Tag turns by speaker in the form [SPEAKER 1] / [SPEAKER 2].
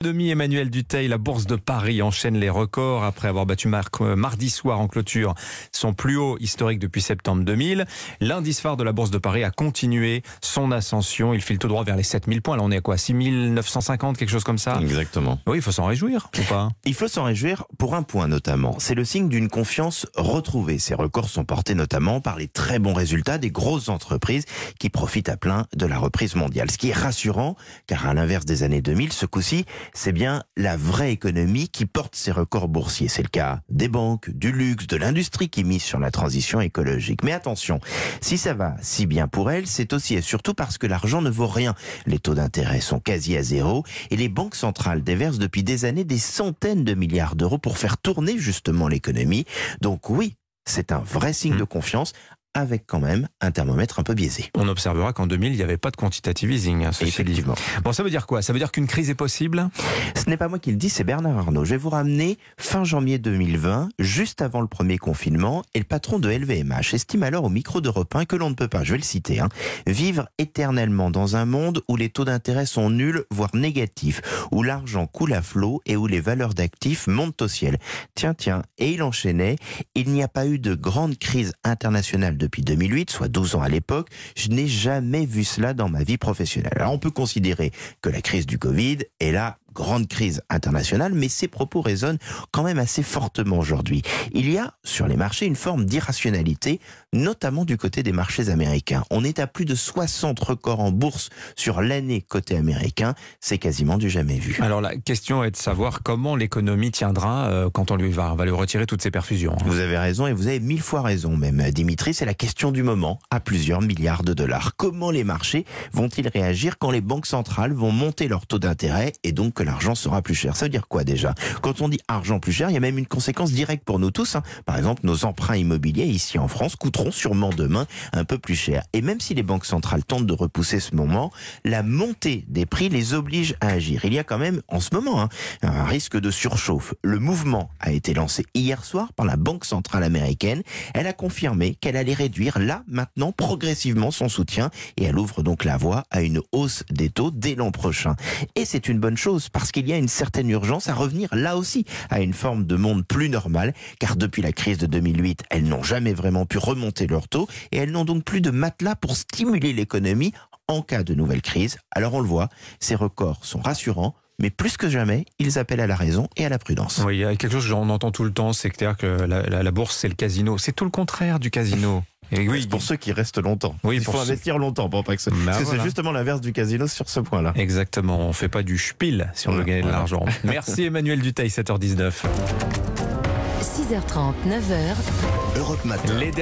[SPEAKER 1] Emmanuel Dutheil, la Bourse de Paris enchaîne les records après avoir battu mardi soir en clôture son plus haut historique depuis septembre 2000. L'indice phare de la Bourse de Paris a continué son ascension. Il file tout droit vers les 7000 points. Là, on est à quoi, 6950, quelque chose comme ça?
[SPEAKER 2] Exactement.
[SPEAKER 1] Oui, il faut s'en réjouir, ou pas?
[SPEAKER 2] Il faut s'en réjouir pour un point notamment. C'est le signe d'une confiance retrouvée. Ces records sont portés notamment par les très bons résultats des grosses entreprises qui profitent à plein de la reprise mondiale. Ce qui est rassurant, car à l'inverse des années 2000, ce coup-ci, c'est bien la vraie économie qui porte ces records boursiers. C'est le cas des banques, du luxe, de l'industrie qui mise sur la transition écologique. Mais attention, si ça va si bien pour elle, c'est aussi et surtout parce que l'argent ne vaut rien. Les taux d'intérêt sont quasi à zéro et les banques centrales déversent depuis des années des centaines de milliards d'euros pour faire tourner justement l'économie. Donc oui, c'est un vrai signe de confiance, avec quand même un thermomètre un peu biaisé.
[SPEAKER 1] On observera qu'en 2000, il n'y avait pas de quantitative easing.
[SPEAKER 2] Effectivement.
[SPEAKER 1] Bon, ça veut dire quoi? Ça veut dire qu'une crise est possible?
[SPEAKER 2] Ce n'est pas moi qui le dis, c'est Bernard Arnault. Je vais vous ramener fin janvier 2020, juste avant le premier confinement, et le patron de LVMH estime alors au micro d'Europe 1 que l'on ne peut pas, je vais le citer, vivre éternellement dans un monde où les taux d'intérêt sont nuls, voire négatifs, où l'argent coule à flot et où les valeurs d'actifs montent au ciel. Tiens, et il enchaînait, il n'y a pas eu de grande crise internationale depuis 2008, soit 12 ans à l'époque. Je n'ai jamais vu cela dans ma vie professionnelle. Alors on peut considérer que la crise du Covid est la grande crise internationale, mais ces propos résonnent quand même assez fortement aujourd'hui. Il y a sur les marchés une forme d'irrationalité, notamment du côté des marchés américains. On est à plus de 60 records en bourse sur l'année côté américain. C'est quasiment du jamais vu.
[SPEAKER 1] Alors la question est de savoir comment l'économie tiendra quand on va lui retirer toutes ses perfusions.
[SPEAKER 2] Vous avez raison et vous avez 1000 fois raison même, Dimitri. C'est la question du moment à plusieurs milliards de dollars. Comment les marchés vont-ils réagir quand les banques centrales vont monter leur taux d'intérêt et donc que l'argent sera plus cher? Ça veut dire quoi déjà? Quand on dit argent plus cher, il y a même une conséquence directe pour nous tous. Par exemple, nos emprunts immobiliers ici en France coûteront sûrement demain un peu plus cher. Et même si les banques centrales tentent de repousser ce moment, la montée des prix les oblige à agir. Il y a quand même en ce moment un risque de surchauffe. Le mouvement a été lancé hier soir par la Banque centrale américaine. Elle a confirmé qu'elle allait réduire là, maintenant, progressivement son soutien et elle ouvre donc la voie à une hausse des taux dès l'an prochain. Et c'est une bonne chose parce qu'il y a une certaine urgence à revenir là aussi à une forme de monde plus normal, car depuis la crise de 2008, elles n'ont jamais vraiment pu remonter leurs taux et elles n'ont donc plus de matelas pour stimuler l'économie en cas de nouvelle crise. Alors on le voit, ces records sont rassurants, mais plus que jamais, ils appellent à la raison et à la prudence.
[SPEAKER 1] Oui, il y a quelque chose qu'on entend tout le temps, c'est clair que la bourse c'est le casino. C'est tout le contraire du casino.
[SPEAKER 2] Et oui, pour ceux qui restent longtemps.
[SPEAKER 1] Oui,
[SPEAKER 2] il faut investir longtemps pour pas que ça...
[SPEAKER 1] Parce
[SPEAKER 2] que c'est justement l'inverse du casino sur ce point-là.
[SPEAKER 1] Exactement, on fait pas du spiel si on veut gagner de l'argent. Merci Emmanuel Dutheil, 7h19.
[SPEAKER 3] 6h30, 9h.
[SPEAKER 2] Europe Matin.